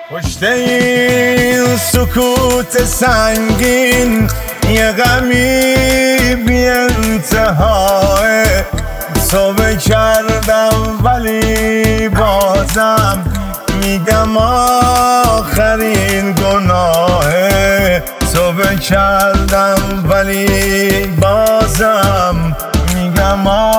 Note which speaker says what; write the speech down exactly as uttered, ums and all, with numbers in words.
Speaker 1: پشت این سکوت سنگین یه غمی بی انتهای توبه کردم ولی بازم میگم آخرین گناهه. توبه کردم ولی بازم میگم